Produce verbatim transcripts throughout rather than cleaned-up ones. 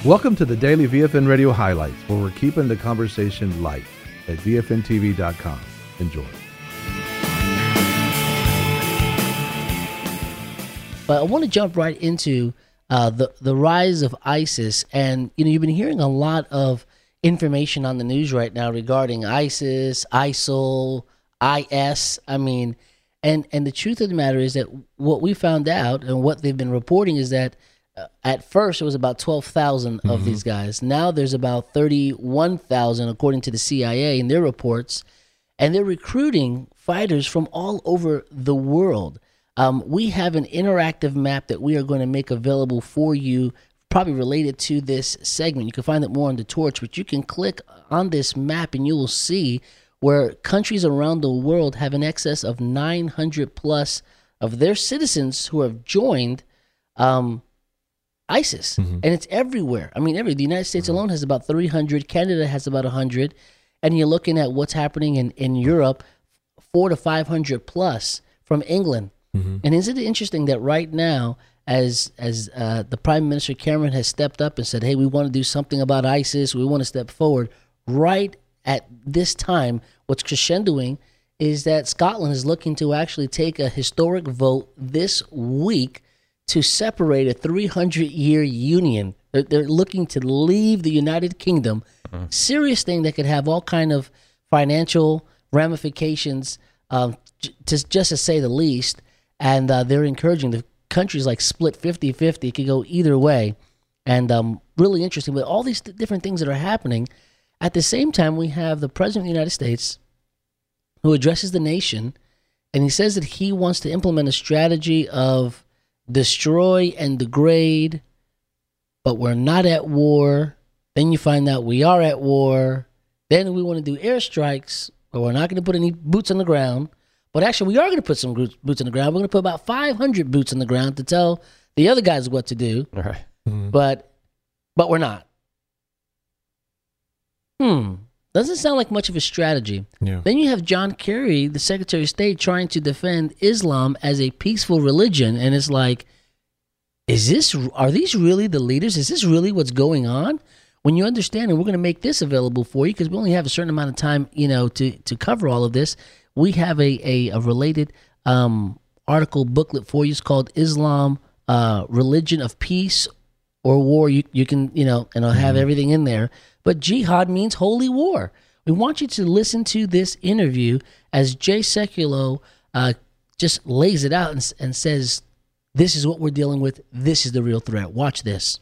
Welcome to the Daily V F N Radio Highlights, where we're keeping the conversation light at V F N T V dot com. Enjoy. But I want to jump right into uh, the the rise of ISIS, and you know you've been hearing a lot of information on the news right now regarding ISIS, ISIL, I S. I mean, and and the truth of the matter is that what we found out and what they've been reporting is that uh, at first it was about twelve thousand of mm-hmm. these guys. Now there's about thirty-one thousand according to the C I A in their reports, and they're recruiting fighters from all over the world. Um, we have an interactive map that we are going to make available for you, probably related to this segment. You can find it more on the Torch, but you can click on this map and you will see where countries around the world have an excess of nine hundred plus of their citizens who have joined um, ISIS. Mm-hmm. And it's everywhere. I mean, every the United States mm-hmm. alone has about three hundred. Canada has about one hundred. And you're looking at what's happening in, in Europe, four to five hundred plus from England. Mm-hmm. And isn't it interesting that right now, as as uh, the Prime Minister Cameron has stepped up and said, hey, we want to do something about ISIS, we want to step forward, right at this time, what's crescendoing is that Scotland is looking to actually take a historic vote this week to separate a three hundred year union. They're, they're looking to leave the United Kingdom. Mm-hmm. Serious thing that could have all kind of financial ramifications, um, j- to, just to say the least. And uh, they're encouraging the countries like split fifty-fifty. It could go either way. And um, really interesting. But all these th- different things that are happening, at the same time, we have the President of the United States who addresses the nation, and he says that he wants to implement a strategy of destroy and degrade, but we're not at war. Then you find out we are at war. Then we want to do airstrikes, but we're not going to put any boots on the ground. But actually, we are going to put some boots on the ground. We're going to put about five hundred boots on the ground to tell the other guys what to do. All right. Mm-hmm. But, but we're not. Hmm. Doesn't sound like much of a strategy. Yeah. Then you have John Kerry, the Secretary of State, trying to defend Islam as a peaceful religion. And it's like, is this, are these really the leaders? Is this really what's going on? When you understand, and we're going to make this available for you because we only have a certain amount of time, you know, to, to cover all of this. We have a, a, a related um, article booklet for you. It's called Islam, uh, Religion of Peace or War. You you can, you know, and I'll have everything in there. But jihad means holy war. We want you to listen to this interview as Jay Sekulow uh, just lays it out and, and says, this is what we're dealing with. This is the real threat. Watch this.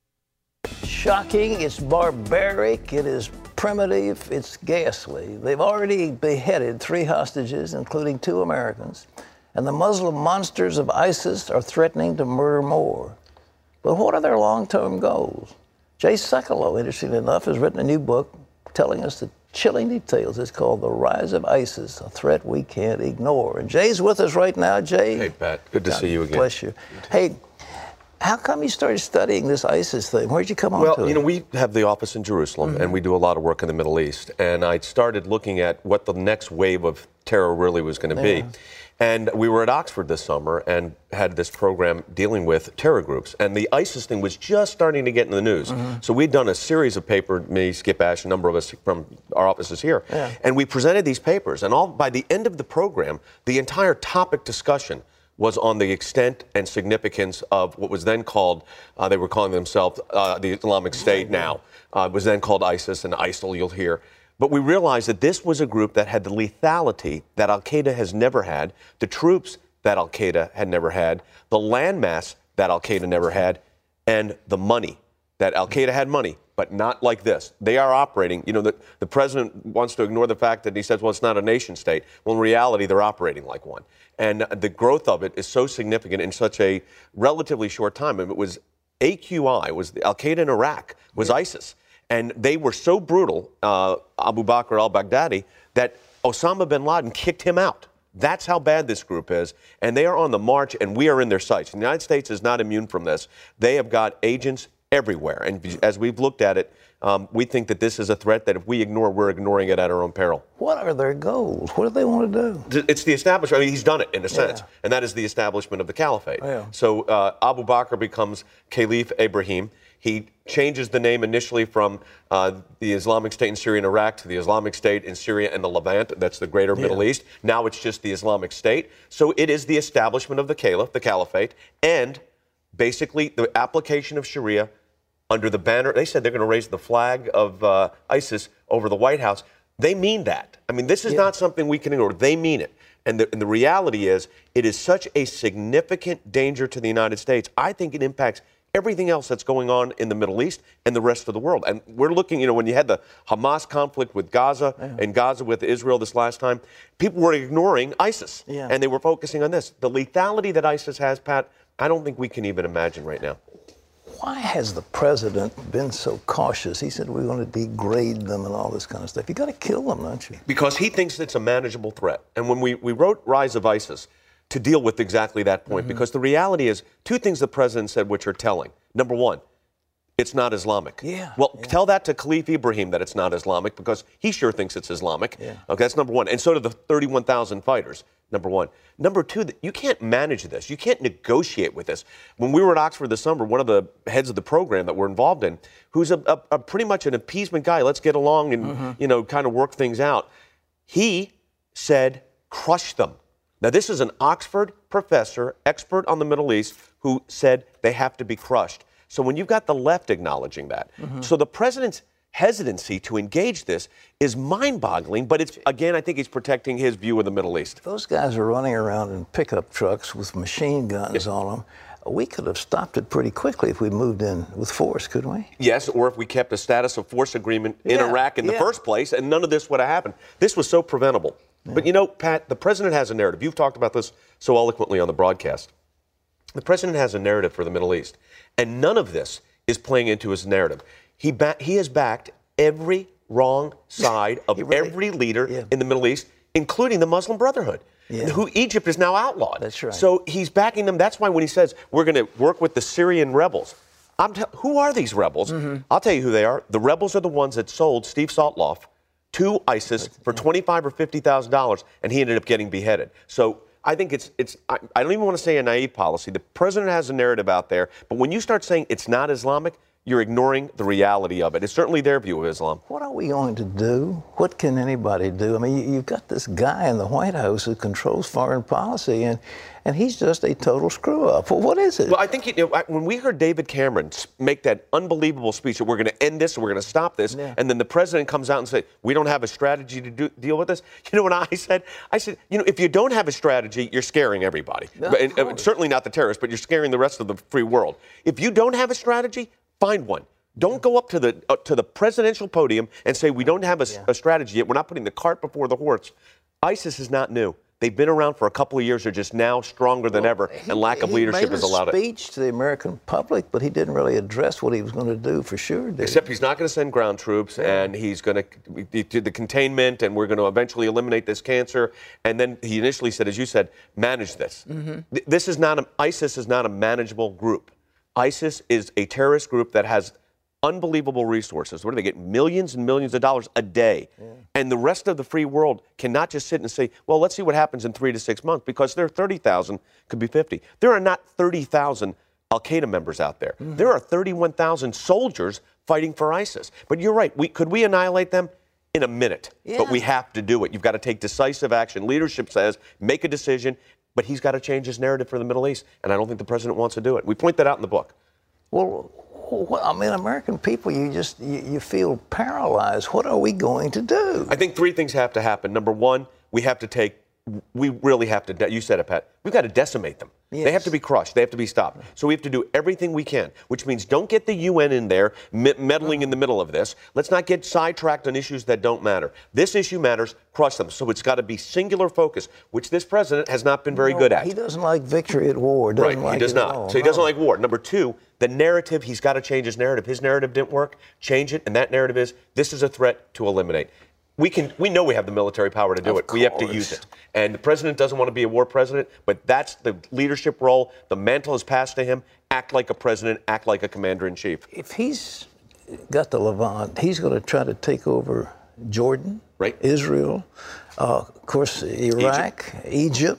Shocking, it's barbaric, it is primitive, it's ghastly. They've already beheaded three hostages, including two Americans, and the Muslim monsters of ISIS are threatening to murder more. But what are their long-term goals? Jay Sekulow, interestingly enough, has written a new book telling us the chilling details. It's called The Rise of ISIS, a threat we can't ignore. And Jay's with us right now. Jay. Hey, Pat. Good to God see you again. Bless you. Hey, how come you started studying this ISIS thing? Where'd you come on well, to it? Well, you know, we have the office in Jerusalem, mm-hmm. and we do a lot of work in the Middle East. And I started looking at what the next wave of terror really was going to yeah. be. And we were at Oxford this summer and had this program dealing with terror groups. And the ISIS thing was just starting to get in the news. Mm-hmm. So we'd done a series of papers, me, Skip Ash, a number of us from our offices here. Yeah. And we presented these papers. And all by the end of the program, the entire topic discussion was on the extent and significance of what was then called, uh, they were calling themselves uh, the Islamic State now, uh, was then called ISIS and ISIL, you'll hear. But we realized that this was a group that had the lethality that Al-Qaeda has never had, the troops that Al-Qaeda had never had, the landmass that Al-Qaeda never had, and the money that Al-Qaeda had money, but not like this. They are operating, you know, the, the president wants to ignore the fact that he says, well, it's not a nation state. Well, in reality, they're operating like one. And the growth of it is so significant in such a relatively short time. It was A Q I, was Al-Qaeda in Iraq, was ISIS. And they were so brutal, uh, Abu Bakr al-Baghdadi, that Osama bin Laden kicked him out. That's how bad this group is. And they are on the march, and we are in their sights. The United States is not immune from this. They have got agents everywhere. And as we've looked at it, um, we think that this is a threat that if we ignore, we're ignoring it at our own peril. What are their goals? What do they want to do? It's the establishment. I mean, he's done it in a sense, yeah. and that is the establishment of the caliphate. Yeah. So uh, Abu Bakr becomes Caliph Ibrahim. He changes the name initially from uh, the Islamic State in Syria and Iraq to the Islamic State in Syria and the Levant. That's the greater yeah. Middle East. Now it's just the Islamic State. So it is the establishment of the caliph, the caliphate, and basically the application of Sharia under the banner. They said they're going to raise the flag of uh, ISIS over the White House. They mean that. I mean, this is yeah. not something we can ignore. They mean it. And the, and the reality is, it is such a significant danger to the United States. I think it impacts everything else that's going on in the Middle East and the rest of the world. And we're looking, you know, when you had the Hamas conflict with Gaza yeah. and Gaza with Israel this last time, people were ignoring ISIS. Yeah. And they were focusing on this. The lethality that ISIS has, Pat, I don't think we can even imagine right now. Why has the president been so cautious? He said we're going to degrade them and all this kind of stuff. You got to kill them, don't you? Because he thinks it's a manageable threat. And when we, we wrote Rise of ISIS, to deal with exactly that point, mm-hmm. because the reality is two things the president said which are telling. Number one, it's not Islamic. Yeah. Well, yeah. tell that to Khalif Ibrahim that it's not Islamic, because he sure thinks it's Islamic. Yeah. Okay, that's number one. And so do the thirty-one thousand fighters, number one. Number two, you can't manage this. You can't negotiate with this. When we were at Oxford this summer, one of the heads of the program that we're involved in, who's a, a, a pretty much an appeasement guy, let's get along and, mm-hmm. you know, kind of work things out. He said, crush them. Now, this is an Oxford professor, expert on the Middle East, who said they have to be crushed. So when you've got the left acknowledging that, mm-hmm. so the president's hesitancy to engage this is mind-boggling, but it's, again, I think he's protecting his view of the Middle East. Those guys are running around in pickup trucks with machine guns yeah. on them. We could have stopped it pretty quickly if we moved in with force, couldn't we? Yes, or if we kept a status of force agreement in yeah, Iraq in yeah. the first place, and none of this would have happened. This was so preventable. Yeah. But you know, Pat, the president has a narrative. You've talked about this so eloquently on the broadcast. The president has a narrative for the Middle East, and none of this is playing into his narrative. He ba- he has backed every wrong side of really, every leader yeah. in the Middle East, including the Muslim Brotherhood, yeah. who Egypt is now outlawed. That's right. So he's backing them. That's why when he says we're going to work with the Syrian rebels, I'm t- who are these rebels? Mm-hmm. I'll tell you who they are. The rebels are the ones that sold Steve Sotloff to ISIS for twenty-five or fifty thousand dollars, and he ended up getting beheaded. So I think it's it's. I, I don't even want to say a naive policy. The president has a narrative out there, but when you start saying it's not Islamic, you're ignoring the reality of it. It's certainly their view of Islam. What are we going to do? What can anybody do? I mean, you, you've got this guy in the White House who controls foreign policy, and and he's just a total screw-up. Well, what is it? Well, I think you know, when we heard David Cameron make that unbelievable speech that we're going to end this, we're going to stop this, yeah. and then the president comes out and says, we don't have a strategy to do, deal with this. You know what I said? I said, you know, if you don't have a strategy, you're scaring everybody. No, and, and certainly not the terrorists, but you're scaring the rest of the free world. If you don't have a strategy, find one. Don't go up to the uh, to the presidential podium and say we don't have a, yeah. a strategy yet. We're not putting the cart before the horse. ISIS is not new. They've been around for a couple of years. They're just now stronger than well, ever, he, and lack of leadership has allowed it. He made a speech to the American public, but he didn't really address what he was going to do for sure. Did Except he? he's not going to send ground troops, yeah. and he's going to do the containment, and we're going to eventually eliminate this cancer. And then he initially said, as you said, manage this. Mm-hmm. This is not a, ISIS is not a manageable group. ISIS is a terrorist group that has unbelievable resources. What do they get? Millions and millions of dollars a day. Yeah. And the rest of the free world cannot just sit and say, well, let's see what happens in three to six months, because there are thirty thousand, could be fifty. There are not thirty thousand Al-Qaeda members out there. Mm-hmm. There are thirty-one thousand soldiers fighting for ISIS. But you're right. We, could we annihilate them? In a minute. Yeah. But we have to do it. You've got to take decisive action. Leadership says, make a decision, but he's got to change his narrative for the Middle East. And I don't think the president wants to do it. We point that out in the book. Well, Well, I mean, American people, you just, you, you feel paralyzed. What are we going to do? I think three things have to happen. Number one, we have to take, we really have to, de- you said it, Pat, we've got to decimate them. Yes. They have to be crushed. They have to be stopped. So we have to do everything we can, which means don't get the U N in there meddling in the middle of this. Let's not get sidetracked on issues that don't matter. This issue matters. Crush them. So it's got to be singular focus, which this president has not been very no, good at. He doesn't like victory at war. Doesn't right, like he does it not. At all. So he no. doesn't like war. Number two, the narrative, he's got to change his narrative. His narrative didn't work. Change it. And that narrative is, this is a threat to eliminate. We can. We know we have the military power to do of it. Course. We have to use it. And the president doesn't want to be a war president, but that's the leadership role. The mantle is passed to him. Act like a president. Act like a commander-in-chief. If he's got the Levant, he's going to try to take over Jordan, right? Israel, uh, of course, Iraq, Egypt. Egypt.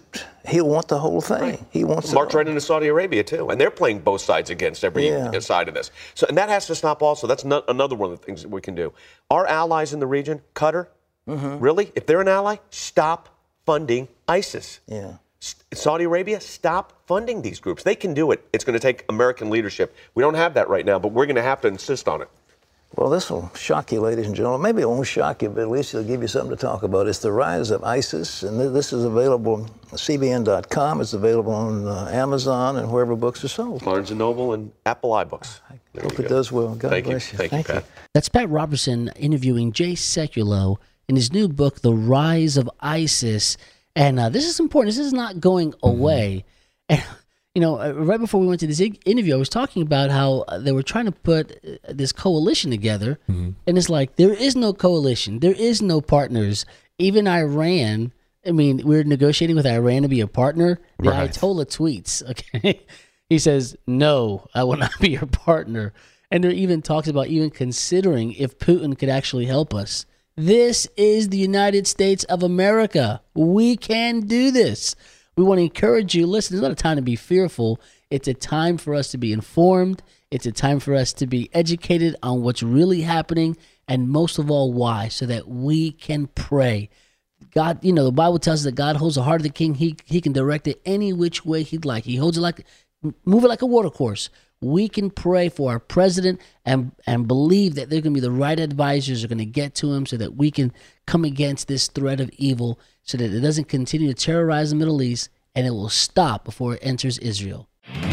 he'll want the whole thing. Right. He wants March it all. right into Saudi Arabia too, and they're playing both sides against every Yeah. side of this. So, and that has to stop. Also, that's not another one of the things that we can do. Our allies in the region, Qatar, Mm-hmm. really, if they're an ally, stop funding ISIS. Yeah. Saudi Arabia, stop funding these groups. They can do it. It's going to take American leadership. We don't have that right now, but we're going to have to insist on it. Well, this will shock you, ladies and gentlemen. Maybe it won't shock you, but at least it'll give you something to talk about. It's the rise of ISIS, and th- this is available on C B N dot com. It's available on uh, Amazon and wherever books are sold. Barnes and Noble and Apple iBooks. I hope it does well. God Thank bless you. you. Thank you, Pat. That's Pat Robertson interviewing Jay Sekulow in his new book, The Rise of ISIS. And uh, this is important. This is not going away. And, you know, uh, right before we went to this i- interview, I was talking about how uh, they were trying to put uh, this coalition together. And it's like, there is no coalition. There is no partners. Even Iran, I mean, we're negotiating with Iran to be a partner. The Right. Ayatollah tweets, okay? He says, no, I will not be your partner. And there even talks about even considering if Putin could actually help us. This is the United States of America. We can do this. We want to encourage you. Listen, it's not a time to be fearful. It's a time for us to be informed. It's a time for us to be educated on what's really happening, and most of all, why, so that we can pray. God, you know, the Bible tells us that God holds the heart of the king. He he can direct it any which way he'd like. He holds it like, move it like a water course. We can pray for our president and and believe that they're going to be the right advisors are going to get to him so that we can come against this threat of evil so that it doesn't continue to terrorize the Middle East, and it will stop before it enters Israel.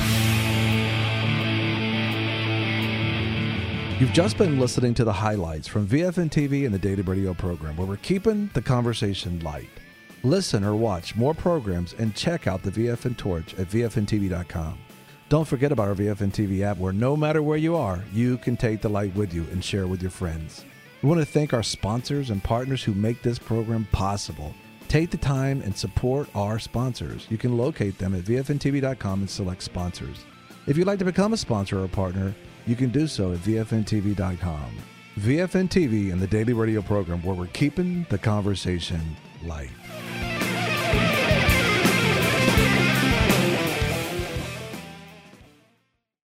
You've just been listening to the highlights from V F N T V and the Daily Radio program, where we're keeping the conversation light. Listen or watch more programs and check out the V F N Torch at V F N T V dot com. Don't forget about our V F N T V app, where no matter where you are, you can take the light with you and share with your friends. We want to thank our sponsors and partners who make this program possible. Take the time and support our sponsors. You can locate them at V F N T V dot com and select sponsors. If you'd like to become a sponsor or a partner, you can do so at V F N T V dot com. V F N T V and the Daily Radio program, where we're keeping the conversation light.